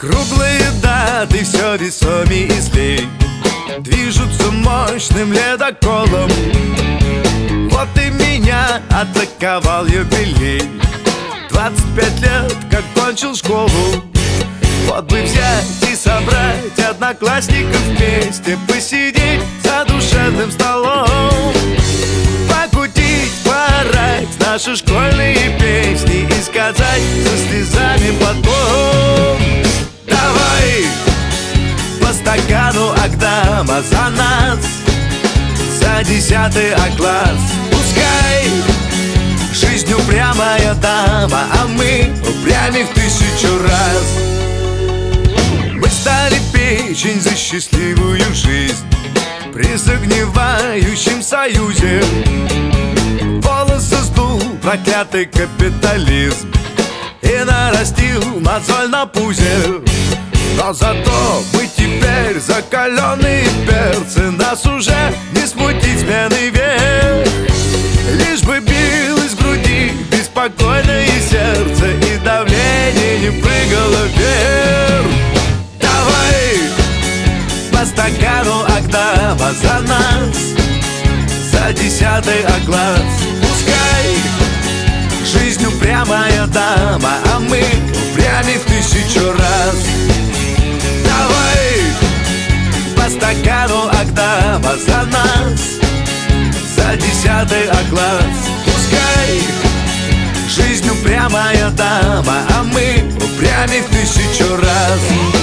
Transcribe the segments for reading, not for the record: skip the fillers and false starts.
Круглые даты все весомей и злей движутся мощным ледоколом. Вот и меня атаковал юбилей. 25 лет, как кончил школу. Вот бы взять и собрать одноклассников вместе, посидеть за душевным столом, покутить, поорать наши школьные песни и сказать со слезами потом: давай по стакану Агдама за нас, за 10 А-класс. Пускай жизнь упрямая дама, а мы упрямей в 1000 раз. Мы стали печень за счастливую жизнь при загнивающем союзе. Волосы сдул проклятый капитализм и нарастил мозоль на пузе. Но зато мы теперь закаленные перцы, нас уже не смутить смены век. Лишь бы билось в груди беспокойное сердце и давление не прыгало вверх. Давай по стакану Агдама за нас, за 10 А-класс. Пускай жизнь упрямая дама, а мы упрямей в 1000 раз. Давай по стакану Агдама за нас, за 10 А-класс. Пускай жизнь упрямая дама, а мы упрямей в 1000 раз.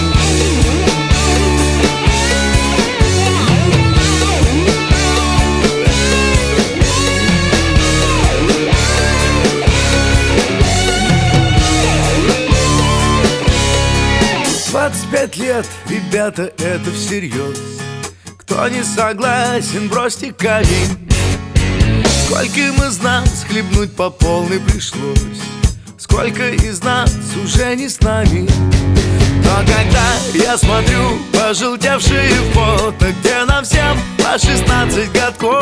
В 25 лет, ребята, это всерьез. Кто не согласен, бросьте камень. Скольким из нас хлебнуть по полной пришлось, сколько из нас уже не с нами. Но когда я смотрю пожелтевшие фото, где нам всем по 16 годков,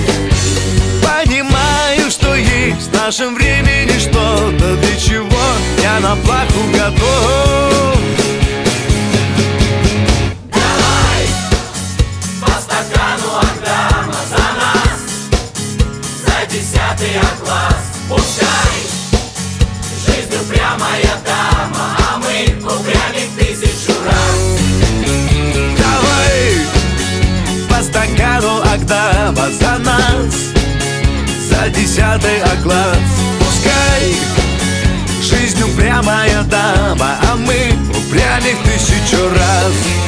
понимаю, что есть в нашем времени что-то, для чего я на плаху готов. Давай по стакану Агдама за нас, за 10 А-класс. Пускай жизнь упрямая дама, а мы упрямей в 1000 раз. Давай по стакану Агдама за нас, за 10 А-класс. Пускай жизнь упрямая дама, а мы упрямей в 1000 раз.